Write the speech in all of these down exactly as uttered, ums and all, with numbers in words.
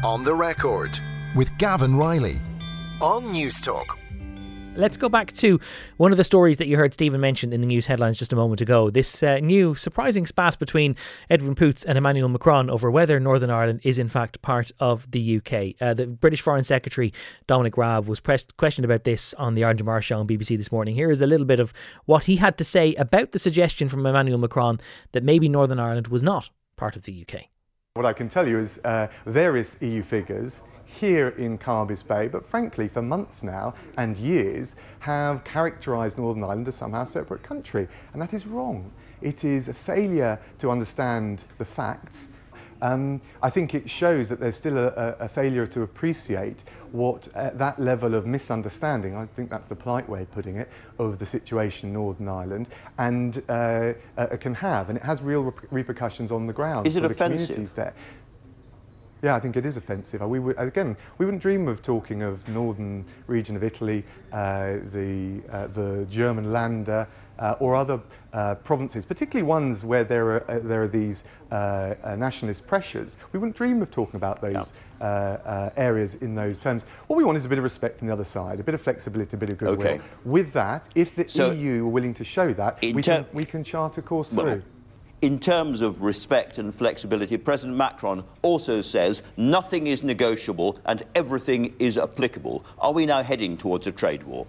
On the Record with Gavin Riley on News Talk. Let's go back to one of the stories that you heard Stephen mention in the news headlines just a moment ago. This uh, new surprising spat between Edwin Poots and Emmanuel Macron over whether Northern Ireland is in fact part of the U K. Uh, the British Foreign Secretary Dominic Raab was pressed, questioned about this on the Arjen Barr show on B B C this morning. Here is a little bit of what he had to say about the suggestion from Emmanuel Macron that maybe Northern Ireland was not part of the U K. What I can tell you is uh, various E U figures here in Carbis Bay, but frankly for months now and years, have characterised Northern Ireland as somehow a separate country, and that is wrong. It is a failure to understand the facts. Um, I think it shows that there's still a, a failure to appreciate what uh, that level of misunderstanding, I think that's the polite way of putting it, of the situation in Northern Ireland, and uh, uh, can have, and it has real rep- repercussions on the ground is it for the offensive? communities there. Yeah, I think it is offensive. We would, again, we wouldn't dream of talking of northern region of Italy, uh, the uh, the German Länder, uh, or other uh, provinces, particularly ones where there are uh, there are these uh, uh, nationalist pressures. We wouldn't dream of talking about those yeah. uh, uh, areas in those terms. What we want is a bit of respect from the other side, a bit of flexibility, a bit of goodwill. Okay. With that, if the so E U are willing to show that, we ter- can we can chart a course well, through. In terms of respect and flexibility, President Macron also says nothing is negotiable and everything is applicable. Are we now heading towards a trade war?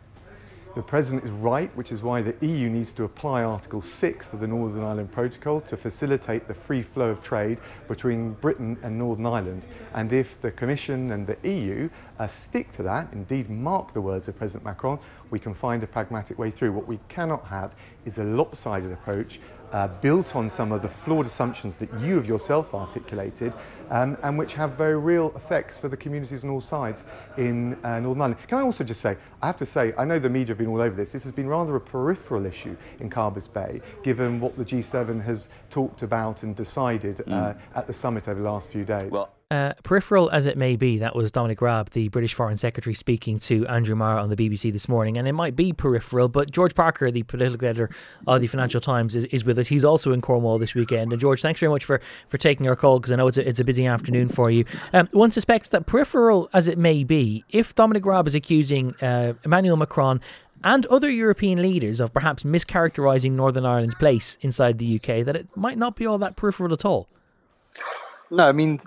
The President is right, which is why the E U needs to apply Article six of the Northern Ireland Protocol to facilitate the free flow of trade between Britain and Northern Ireland. And if the Commission and the E U uh, stick to that, indeed mark the words of President Macron, we can find a pragmatic way through. What we cannot have is a lopsided approach Uh, built on some of the flawed assumptions that you have yourself articulated, um, and which have very real effects for the communities on all sides in uh, Northern Ireland. Can I also just say, I have to say, I know the media have been all over this, this has been rather a peripheral issue in Carbis Bay, given what the G seven has talked about and decided uh, mm. at the summit over the last few days. Well, Uh, peripheral as it may be, that was Dominic Raab, the British Foreign Secretary, speaking to Andrew Marr on the B B C this morning. And it might be peripheral, but George Parker, the political editor of the Financial Times, is, is with us. He's also in Cornwall this weekend. And George, thanks very much for, for taking our call, because I know it's a, it's a busy afternoon for you. Um, one suspects that, peripheral as it may be, if Dominic Raab is accusing uh, Emmanuel Macron and other European leaders of perhaps mischaracterising Northern Ireland's place inside the U K, that it might not be all that peripheral at all. No, I mean,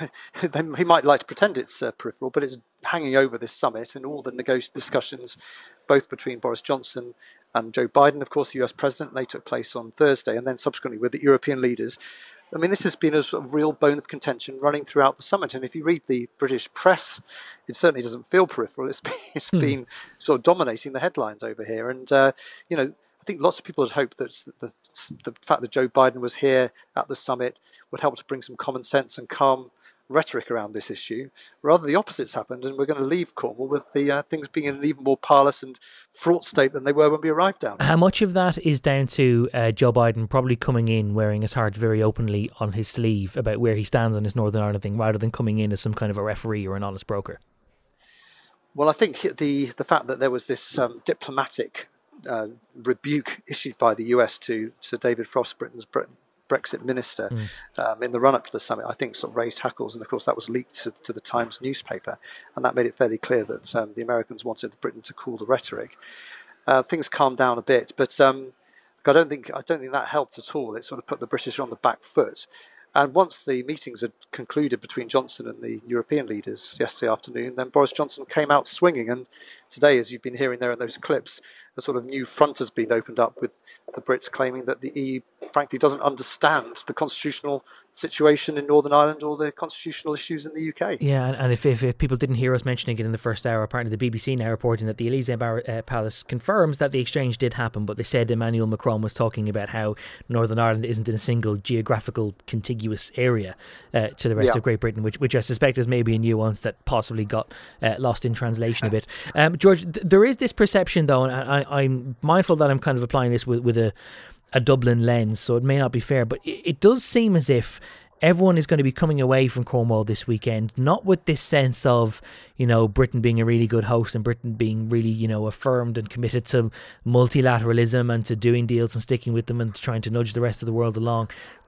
he might like to pretend it's uh, peripheral, but it's hanging over this summit and all the nego- discussions, both between Boris Johnson and Joe Biden, of course, the U S president. They took place on Thursday, and then subsequently with the European leaders. I mean, this has been a sort of real bone of contention running throughout the summit. And if you read the British press, it certainly doesn't feel peripheral. It's been, it's hmm. been sort of dominating the headlines over here. And, uh, you know, I think lots of people had hoped that the, the fact that Joe Biden was here at the summit would help to bring some common sense and calm rhetoric around this issue. Rather, the opposite's happened, and we're going to leave Cornwall with the uh, things being in an even more parlous and fraught state than they were when we arrived down there. How much of that is down to uh, Joe Biden probably coming in wearing his heart very openly on his sleeve about where he stands on his Northern Ireland thing, rather than coming in as some kind of a referee or an honest broker? Well, I think the, the fact that there was this um, diplomatic Uh, rebuke issued by the U S to Sir David Frost, Britain's Brexit minister, mm. um, in the run-up to the summit, I think sort of raised hackles, and of course that was leaked to, to the Times newspaper, and that made it fairly clear that um, the Americans wanted Britain to cool the rhetoric. Uh, things calmed down a bit, but um, I don't think I don't think that helped at all. It sort of put the British on the back foot. And once the meetings had concluded between Johnson and the European leaders yesterday afternoon, then Boris Johnson came out swinging. And today, as you've been hearing there in those clips, a sort of new front has been opened up with the Brits claiming that the E U, frankly, doesn't understand the constitutional situation in Northern Ireland or the constitutional issues in the U K. Yeah, and, and if, if if people didn't hear us mentioning it in the first hour, apparently the B B C now reporting that the Elysee Bar- uh, Palace confirms that the exchange did happen, but they said Emmanuel Macron was talking about how Northern Ireland isn't in a single geographical contiguous area uh, to the rest yeah. of Great Britain, which which I suspect is maybe a nuance that possibly got uh, lost in translation a bit. Um, George, th- there is this perception, though, and I, I'm mindful that I'm kind of applying this with, with a a Dublin lens, so it may not be fair, but it, it does seem as if everyone is going to be coming away from Cornwall this weekend, not with this sense of, you know, Britain being a really good host and Britain being really, you know, affirmed and committed to multilateralism and to doing deals and sticking with them and trying to nudge the rest of the world along.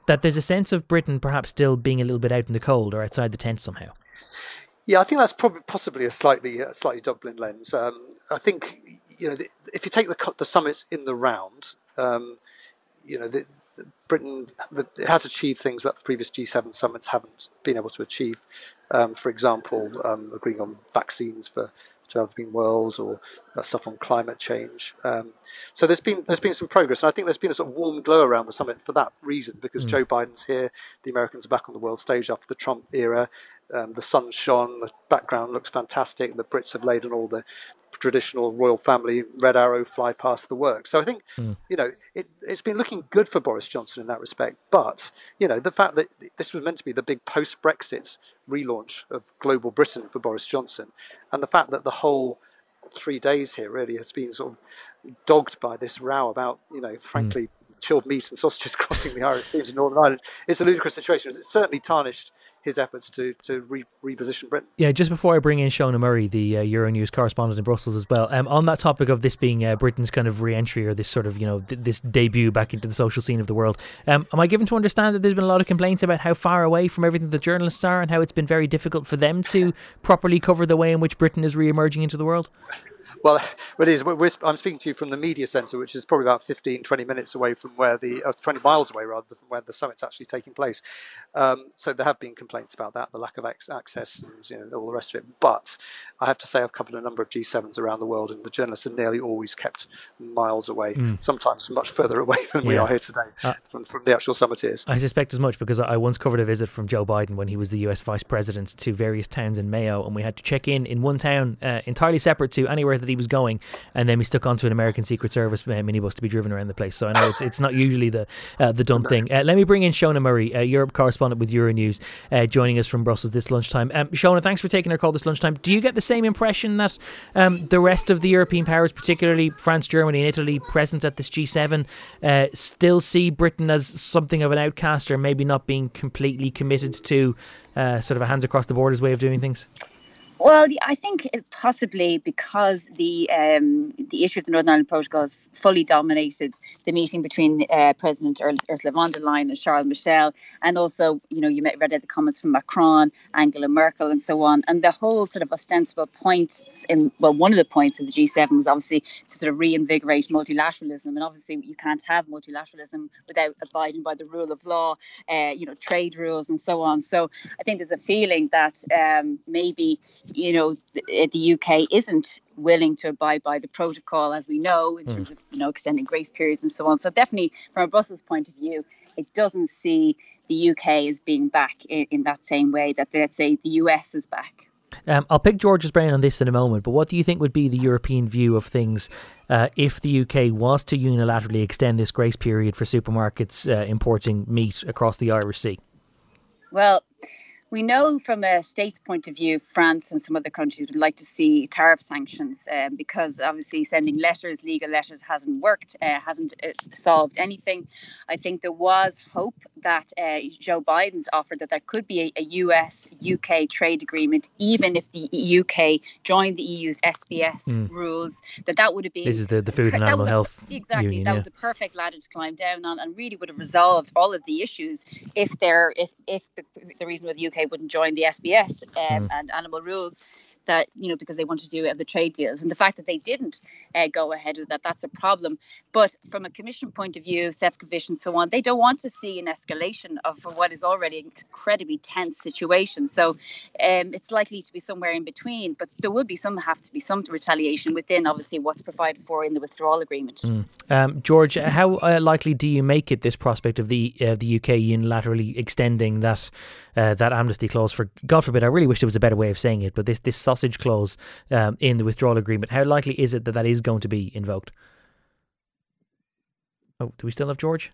That there's a sense of Britain perhaps still being a little bit out in the cold or outside the tent somehow. Yeah, I think that's probably possibly a slightly uh, slightly Dublin lens. Um, I think you know the, if you take the the summits in the round, um, you know the, the Britain the, it has achieved things that previous G seven summits haven't been able to achieve. Um, for example, um, agreeing on vaccines for developing world, or uh, stuff on climate change. Um, so there's been there's been some progress, and I think there's been a sort of warm glow around the summit for that reason, because mm. Joe Biden's here, the Americans are back on the world stage after the Trump era. Um, the sun shone, the background looks fantastic, the Brits have laid on all the traditional royal family red arrow fly past the work. So I think, mm. you know, it, it's been looking good for Boris Johnson in that respect. But, you know, the fact that this was meant to be the big post-Brexit relaunch of global Britain for Boris Johnson, and the fact that the whole three days here really has been sort of dogged by this row about, you know, frankly, mm. chilled meat and sausages crossing the Irish Sea into Northern Ireland, it's a ludicrous situation. It's certainly tarnished his efforts to to re- reposition Britain. Yeah, just before I bring in Shona Murray, the uh, Euronews correspondent in Brussels as well, um, on that topic of this being uh, Britain's kind of re-entry, or this sort of, you know, th- this debut back into the social scene of the world, um, am I given to understand that there's been a lot of complaints about how far away from everything the journalists are, and how it's been very difficult for them to properly cover the way in which Britain is re-emerging into the world? Well, it is. We're, I'm speaking to you from the media centre, which is probably about fifteen, twenty minutes away from where the, uh, twenty miles away rather, from where the summit's actually taking place. Um, so there have been complaints about that, the lack of access and, you know, all the rest of it. But I have to say I've covered a number of G sevens around the world, and the journalists are nearly always kept miles away, mm. sometimes much further away than yeah. we are here today uh, from, from the actual summiteers. I suspect as much, because I once covered a visit from Joe Biden when he was the U S Vice President to various towns in Mayo, and we had to check in in one town uh, entirely separate to anywhere that he was going. And then we stuck onto an American Secret Service uh, minibus to be driven around the place. So I know it's it's not usually the uh, the dumb thing. Uh, let me bring in Shona Murray, uh, Europe correspondent with Euronews, uh, joining us from Brussels this lunchtime. Um, Shona, thanks for taking our call this lunchtime. Do you get the same impression that um, the rest of the European powers, particularly France, Germany and Italy, present at this G seven, uh, still see Britain as something of an outcast, or maybe not being completely committed to uh, sort of a hands across the borders way of doing things? Well, I think possibly because the um, the issue of the Northern Ireland Protocol has fully dominated the meeting between uh, President Ursula von der Leyen and Charles Michel, and also, you know, you read out the comments from Macron, Angela Merkel, and so on. And the whole sort of ostensible point, in well, one of the points of the G seven was obviously to sort of reinvigorate multilateralism, and obviously you can't have multilateralism without abiding by the rule of law, uh, you know, trade rules, and so on. So I think there's a feeling that um, maybe, you know, the, the U K isn't willing to abide by the protocol, as we know, in mm. terms of, you know, extending grace periods and so on. So definitely, from a Brussels point of view, it doesn't see the U K as being back in, in that same way that, let's say, the U S is back. Um, I'll pick George's brain on this in a moment, but what do you think would be the European view of things uh, if the U K was to unilaterally extend this grace period for supermarkets uh, importing meat across the Irish Sea? Well, we know from a state's point of view, France and some other countries would like to see tariff sanctions um, because obviously sending letters, legal letters, hasn't worked, uh, hasn't uh, solved anything. I think there was hope that uh, Joe Biden's offered that there could be a, a U S U K trade agreement, even if the U K joined the E U's S B S mm. rules, that that would have been... This is the, the Food and Animal a, Health Exactly. Union, that yeah. was a perfect ladder to climb down on, and really would have resolved all of the issues if there, if, if the, the reason why the U K wouldn't join the S B S um, mm. and animal rules, that, you know, because they wanted to do the trade deals, and the fact that they didn't uh, go ahead with that, that's a problem. But from a Commission point of view, Sefcovic and so on, they don't want to see an escalation of what is already an incredibly tense situation. So um, it's likely to be somewhere in between, but there would be some have to be some retaliation within, obviously, what's provided for in the withdrawal agreement. Mm. Um, George, how uh, likely do you make it, this prospect of the uh, the U K unilaterally extending that uh, that amnesty clause for, God forbid, I really wish there was a better way of saying it, but this this sausage clause um, in the withdrawal agreement, how likely is it that that is going to be invoked? Oh, do we still have George?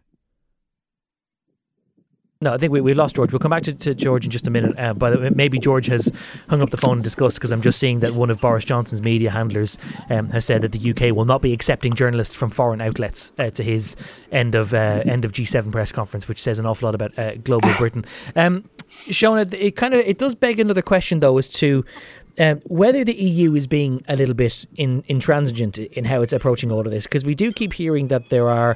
No, I think we, we lost George. We'll come back to, to George in just a minute. Uh, by the way, maybe George has hung up the phone and discussed, because I'm just seeing that one of Boris Johnson's media handlers um, has said that the U K will not be accepting journalists from foreign outlets uh, to his end of uh, end of G seven press conference, which says an awful lot about uh, global Britain. Um, Shona, it kind of it does beg another question though, as to Um, whether the E U is being a little bit in, intransigent in how it's approaching all of this, because we do keep hearing that there are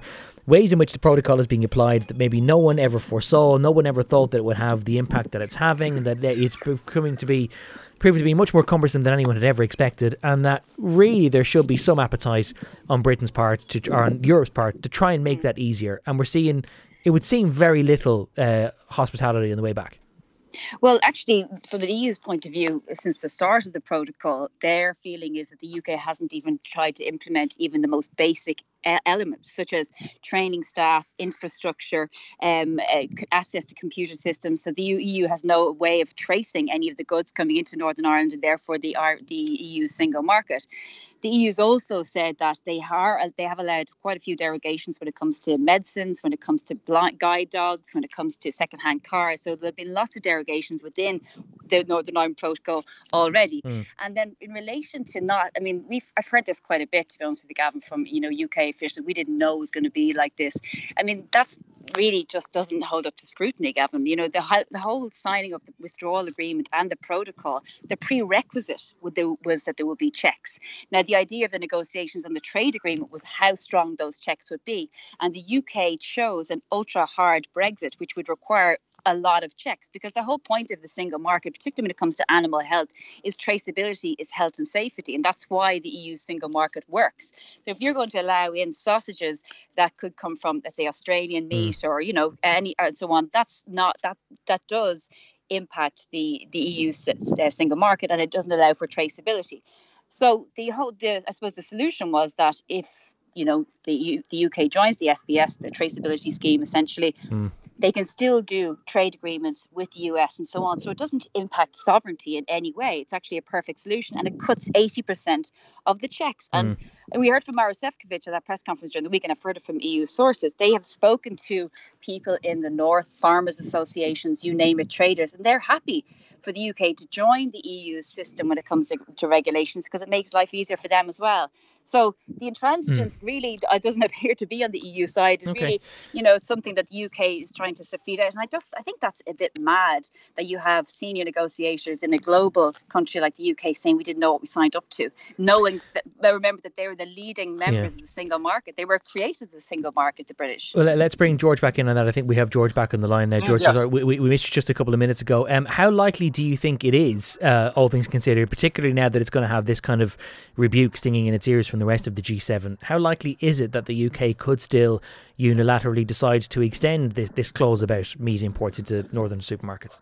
ways in which the protocol is being applied that maybe no one ever foresaw, no one ever thought that it would have the impact that it's having, and that it's becoming to be proving to be much more cumbersome than anyone had ever expected, and that really there should be some appetite on Britain's part to, or on Europe's part to try and make that easier. And we're seeing, it would seem, very little uh, hospitality on the way back. Well, actually, from the E U's point of view, since the start of the protocol, their feeling is that the U K hasn't even tried to implement even the most basic elements, such as training staff, infrastructure, um, uh, access to computer systems. So the E U has no way of tracing any of the goods coming into Northern Ireland, and therefore the, the E U single market. The E U's also said that they are they have allowed quite a few derogations when it comes to medicines, when it comes to blind guide dogs, when it comes to second-hand cars. So there have been lots of derogations within the Northern Ireland Protocol already. Mm. And then in relation to not, I mean, we've I've heard this quite a bit, to be honest with you, Gavin, from you know U K officials. We didn't know it was going to be like this. I mean, that's really just doesn't hold up to scrutiny, Gavin. You know, the the whole signing of the withdrawal agreement and the protocol, the prerequisite would do, was that there would be checks. Now, the idea of the negotiations on the trade agreement was how strong those checks would be. And the U K chose an ultra-hard Brexit, which would require a lot of checks, because the whole point of the single market, particularly when it comes to animal health, is traceability, is health and safety. And that's why the E U single market works. So if you're going to allow in sausages that could come from, let's say, Australian meat mm. or, you know, any and so on, that's not, that, that does impact the, the E U uh, single market, and it doesn't allow for traceability. So the whole, the, I suppose the solution was that if, you know, the, U, the U K joins the S B S, the traceability scheme, essentially, mm. they can still do trade agreements with the U S and so on. So it doesn't impact sovereignty in any way. It's actually a perfect solution, and it cuts eighty percent of the checks. And mm. we heard from Maros Sefcovic at that press conference during the week, and I've heard it from E U sources. They have spoken to people in the north, farmers associations, you name it, traders, and they're happy for the U K to join the E U system when it comes to, to regulations, because it makes life easier for them as well. So the intransigence mm. really uh, doesn't appear to be on the E U side. It okay. really, you know, it's something that the U K is trying to suffeed out. And I just, I think that's a bit mad that you have senior negotiators in a global country like the U K saying we didn't know what we signed up to, knowing that, remember that they were the leading members yeah. of the single market. They were created the single market, the British. Well, let's bring George back in on that. I think we have George back on the line now. George, yes. we, we, we missed you just a couple of minutes ago. Um, how likely do you think it is, uh, all things considered, particularly now that it's going to have this kind of rebuke stinging in its ears from the rest of the G seven, how likely is it that the U K could still unilaterally decide to extend this, this clause about meat imports into northern supermarkets?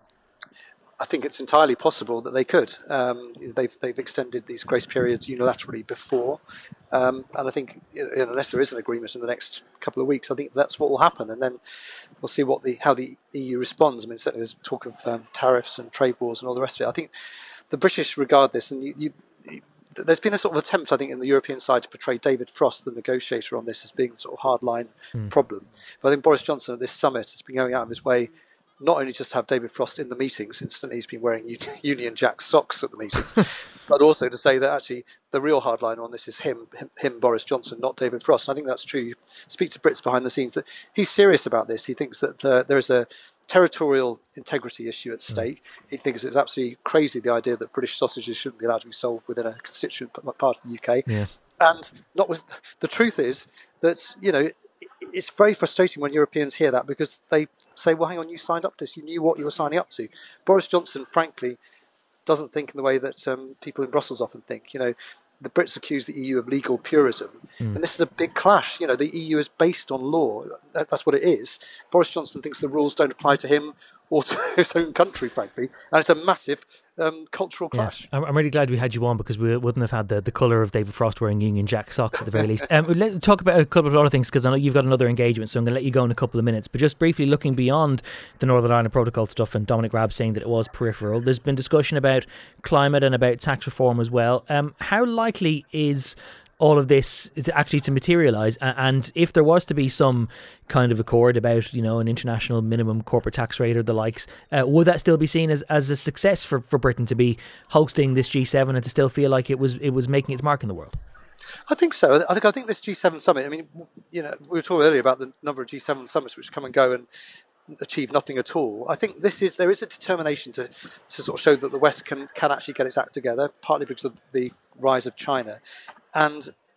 I think it's entirely possible that they could. Um, they've they've extended these grace periods unilaterally before, um, and I think unless there is an agreement in the next couple of weeks, I think that's what will happen, and then we'll see what the how the E U responds. I mean, certainly there's talk of um, tariffs and trade wars and all the rest of it. I think the British regard this, and you, you, you, there's been a sort of attempt, I think, in the European side to portray David Frost, the negotiator on this, as being sort of hardline mm. problem. But I think Boris Johnson at this summit has been going out of his way not only just to have David Frost in the meetings, instantly he's been wearing Union Jack socks at the meetings, but also to say that actually the real hardline on this is him, him, him, Boris Johnson, not David Frost. And I think that's true. You speak to Brits behind the scenes that he's serious about this. He thinks that uh, there is a territorial integrity issue at stake. Mm. He thinks it's absolutely crazy, the idea that British sausages shouldn't be allowed to be sold within a constituent part of the U K. Yeah. And not with, the truth is that, you know, it's very frustrating when Europeans hear that, because they say, well, hang on, you signed up to this. You knew what you were signing up to. Boris Johnson, frankly, doesn't think in the way that um, people in Brussels often think. You know, the Brits accuse the E U of legal purism. Mm. And this is a big clash. You know, the E U is based on law. That, that's what it is. Boris Johnson thinks the rules don't apply to him or to his own country, frankly. And it's a massive um, cultural clash. Yeah. I'm really glad we had you on, because we wouldn't have had the, the colour of David Frost wearing Union Jack socks at the very least. Um, let's talk about a couple of other things, because I know you've got another engagement, so I'm going to let you go in a couple of minutes. But just briefly looking beyond the Northern Ireland Protocol stuff, and Dominic Raab saying that it was peripheral, there's been discussion about climate and about tax reform as well. Um, how likely is all of this is actually to materialise, and if there was to be some kind of accord about, you know, an international minimum corporate tax rate or the likes, uh, would that still be seen as, as a success for, for Britain to be hosting this G seven and to still feel like it was it was making its mark in the world? I think so. I think I think this G seven summit, I mean, you know, we were talking earlier about the number of G seven summits which come and go and achieve nothing at all. I think this is there is a determination to to sort of show that the West can can actually get its act together, partly because of the rise of China. And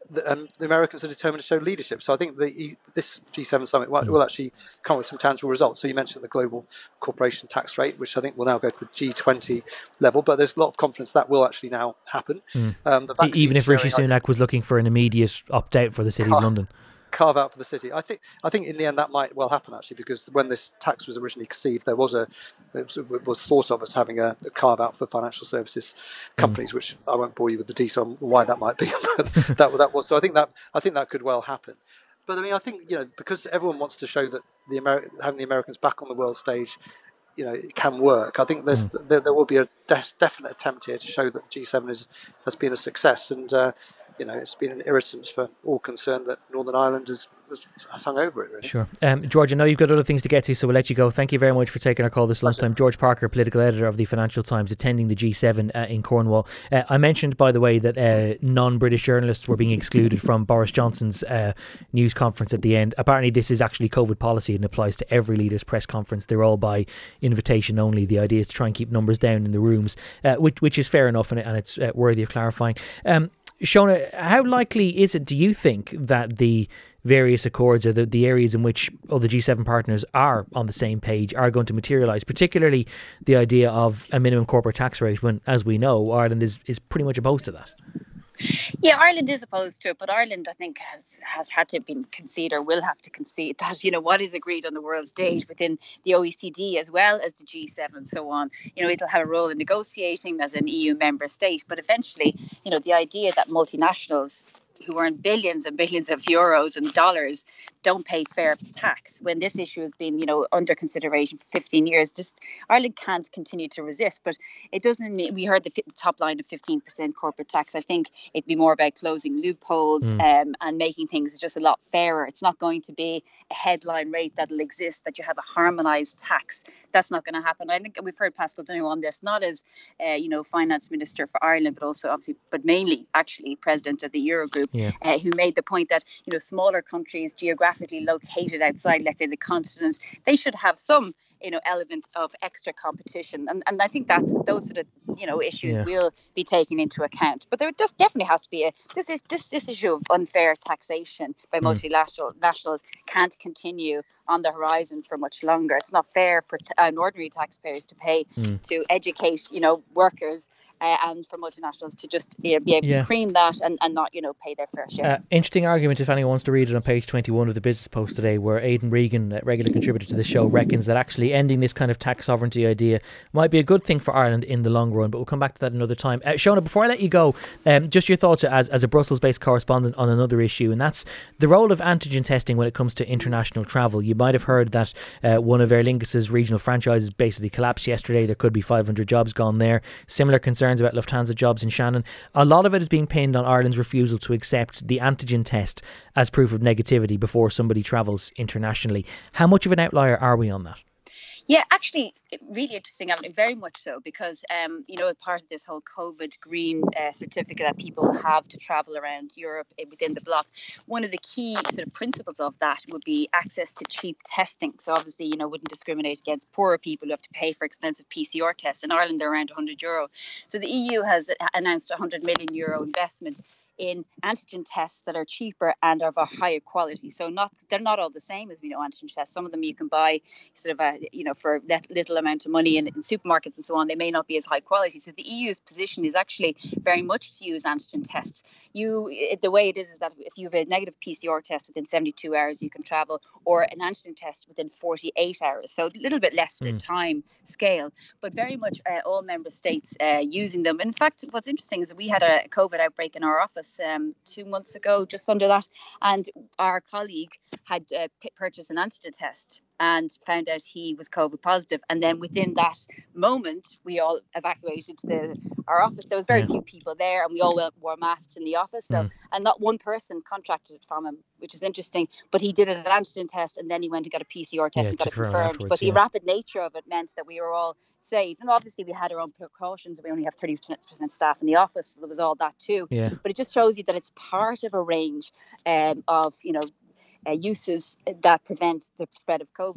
the, um, the Americans are determined to show leadership. So I think the, this G seven summit will, will actually come with some tangible results. So you mentioned the global corporation tax rate, which I think will now go to the G twenty level, but there's a lot of confidence that will actually now happen. Mm. Um, the Even if Rishi Sunak was looking for an immediate opt-out for the City of London. Carve out for the city. I think. I think in the end that might well happen actually, because when this tax was originally conceived, there was a it was, it was thought of as having a, a carve out for financial services companies, mm. which I won't bore you with the detail on why that might be. But that that was so. I think that I think that could well happen. But I mean, I think, you know, because everyone wants to show that the Ameri- having the Americans back on the world stage, you know, it can work. I think there's mm. there, there will be a de- definite attempt here to show that G seven is has been a success, and uh, you know, it's been an irritant for all concerned that Northern Ireland has, has, has hung over it, really. Sure. Um, George, I know you've got other things to get to, so we'll let you go. Thank you very much for taking our call this lunchtime. George Parker, political editor of the Financial Times, attending the G seven uh, in Cornwall. Uh, I mentioned, by the way, that uh, non-British journalists were being excluded from Boris Johnson's uh, news conference at the end. Apparently, this is actually COVID policy and applies to every leader's press conference. They're all by invitation only. The idea is to try and keep numbers down in the rooms, uh, which, which is fair enough, and, and it's uh, worthy of clarifying. Um, Shona, how likely is it, do you think, that the various accords or the, the areas in which all the G seven partners are on the same page are going to materialise, particularly the idea of a minimum corporate tax rate when, as we know, Ireland is, is pretty much opposed to that? Yeah, Ireland is opposed to it, but Ireland, I think, has, has had to be concede or will have to concede that, you know, what is agreed on the world stage within the O E C D as well as the G seven and so on, you know, it'll have a role in negotiating as an E U member state. But eventually, you know, the idea that multinationals who earn billions and billions of euros and dollars don't pay fair tax, when this issue has been, you know, under consideration for fifteen years, this Ireland can't continue to resist. But it doesn't mean, we heard the, the top line of fifteen percent corporate tax. I think it'd be more about closing loopholes mm. um, and making things just a lot fairer. It's not going to be a headline rate that'll exist, that you have a harmonised tax. That's not going to happen. I think we've heard Paschal Donohoe on this, not as, uh, you know, finance minister for Ireland, but also obviously, but mainly actually president of the Eurogroup, yeah. uh, who made the point that, you know, smaller countries geographically located outside, let's say, the continent, they should have some, you know, element of extra competition. And and I think that those sort of, you know, issues yeah. will be taken into account. But there just definitely has to be a, this is this this issue of unfair taxation by mm. multinational nationals can't continue on the horizon for much longer. It's not fair for t- uh, ordinary taxpayers to pay mm. to educate, you know, workers uh, and for multinationals to just you know, be able yeah. to cream that and, and not, you know, pay their fair share. Uh, interesting argument if anyone wants to read it on page twenty-one of the Business Post today, where Aidan Regan, a regular contributor to the show, reckons that actually ending this kind of tax sovereignty idea might be a good thing for Ireland in the long run, but we'll come back to that another time. Uh, Shona, before I let you go, um, just your thoughts as, as a Brussels-based correspondent on another issue, and that's the role of antigen testing when it comes to international travel. You might have heard that uh, one of Aer Lingus' regional franchises basically collapsed yesterday. There could be five hundred jobs gone there. Similar concerns about Lufthansa jobs in Shannon. A lot of it is being pinned on Ireland's refusal to accept the antigen test as proof of negativity before somebody travels internationally. How much of an outlier are we on that? Yeah, actually, really interesting. I mean, very much so, because, um, you know, part of this whole COVID green uh, certificate that people have to travel around Europe within the bloc, one of the key sort of principles of that would be access to cheap testing. So obviously, you know, wouldn't discriminate against poorer people who have to pay for expensive P C R tests. In Ireland, they're around one hundred euro. So the E U has announced a one hundred million euro investment in antigen tests that are cheaper and of a higher quality. So not they're not all the same as we know antigen tests. Some of them you can buy sort of a, you know, for little amount of money in, in supermarkets and so on. They may not be as high quality. So the E U's position is actually very much to use antigen tests. You, it, the way it is is that if you have a negative P C R test within seventy-two hours, you can travel, or an antigen test within forty-eight hours. So a little bit less mm. the time scale, but very much uh, all member states uh, using them. In fact, what's interesting is that we had a COVID outbreak in our office Um, two months ago, just under that, and our colleague had uh, p- purchased an antigen test and found out he was COVID positive. And then within that moment, we all evacuated the our office. There was very yeah. few people there, and we all wore masks in the office. So, mm. and not one person contracted it from him, which is interesting. But he did an antigen test, and then he went and got a P C R test yeah, and got it confirmed. But the yeah. rapid nature of it meant that we were all safe. And obviously, we had our own precautions. We only have thirty percent staff in the office, so there was all that too. Yeah. But it just shows you that it's part of a range um, of, you know, Uh, uses that prevent the spread of COVID.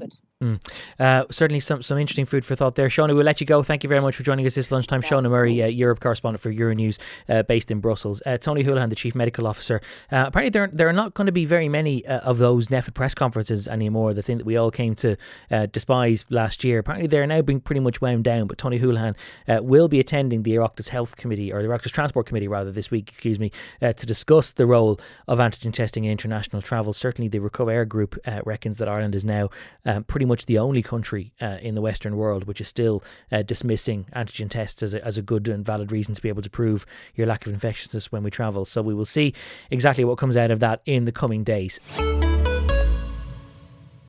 Mm. Uh, certainly some, some interesting food for thought there. Shona, we'll let you go. Thank you very much for joining us this lunchtime. Shona Murray, uh, Europe correspondent for Euronews, uh, based in Brussels. Uh, Tony Holohan, the Chief Medical Officer. Uh, apparently there, there are not going to be very many uh, of those NPHET press conferences anymore, the thing that we all came to uh, despise last year. Apparently they're now being pretty much wound down, but Tony Holohan uh, will be attending the Oireachtas Health Committee, or the Oireachtas Transport Committee rather, this week, excuse me, uh, to discuss the role of antigen testing in international travel. Certainly the Recovair group uh, reckons that Ireland is now um, pretty much the only country Uh, in the Western world which is still uh, dismissing antigen tests as a, as a good and valid reason to be able to prove your lack of infectiousness when we travel. So we will see exactly what comes out of that in the coming days.